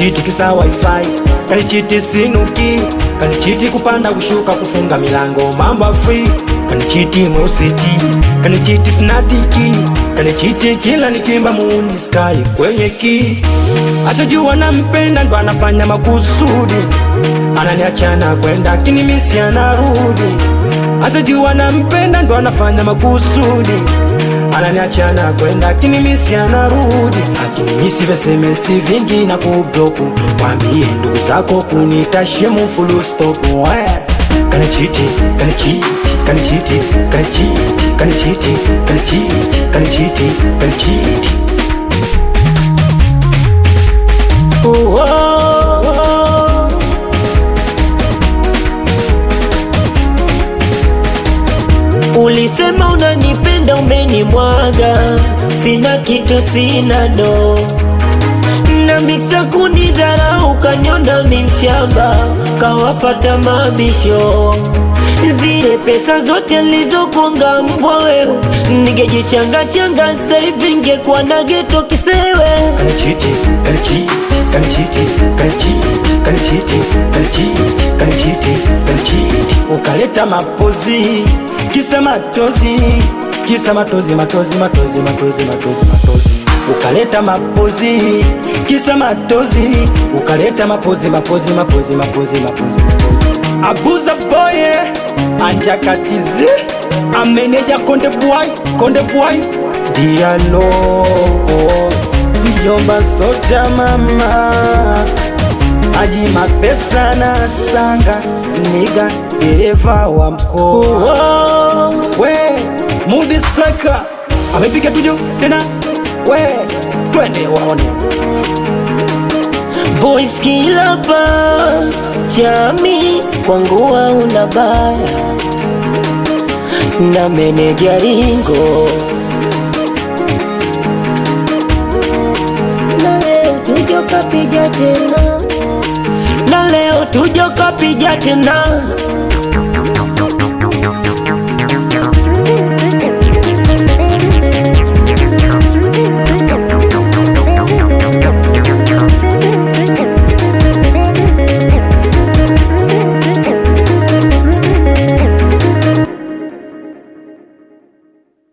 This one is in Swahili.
kanichiti kisa wifi, kanichiti sinuki, kanichiti kupanda kushuka kufunga milango mambo free, kanichiti musiti, kanichiti snatiki, kanichiti kila nikimba moon sky kwenye ki. Asajua nampenda ndo anafanya makusudi, ananiachana kwenda kinimisi anarudi. Asajua nampenda ndo anafanya makusudi, ananiachana kwenda kinimisi anarudi. Akinimisi vesemesi vingi na kubloku, mwambie ndugu zako kunitashemu full stop. Kanichiti, kanichiti, kanichiti, kanichiti, kanichiti, kanichiti, kanichiti, kanichiti. Ulisema unanipenda umenimwaga, sina kitu sina do. Na mixa kunidharau kanyona mimshamba, kawafata mabisho. Zile pesa zote nilizokuanga mbwa wewe, ningejichanga changa sasa hivi ngekuwa na geto kisewe. Kanichiti, kanichiti, kanichiti, kanichiti, kanichiti, kanichiti, kanichiti, kanichiti. Ukaleta mapozi kisa matozi, kisa matozi, matozi, matozi, matozi, matozi, matozi. Ukaleta mapozi kisa matozi, ukaleta mapozi, mapozi, mapozi, mapozi, mapozi, mapozi. Abuza boye anjakatizi, ameneja konde boy, konde boy. Dialo mjomba soja mama, aji mapesa na sanga, niga dereva wa mkoa. We Moody Striker amepiga tujo tena, we twende waone. Boys kilapa chami kwangu hauna baya, na meneja ringo. Na leo tujo kapiga tena, na leo tujo kapiga tena.